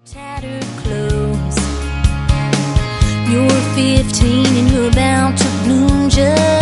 Tattered clothes. You're 15 and you're about to bloom just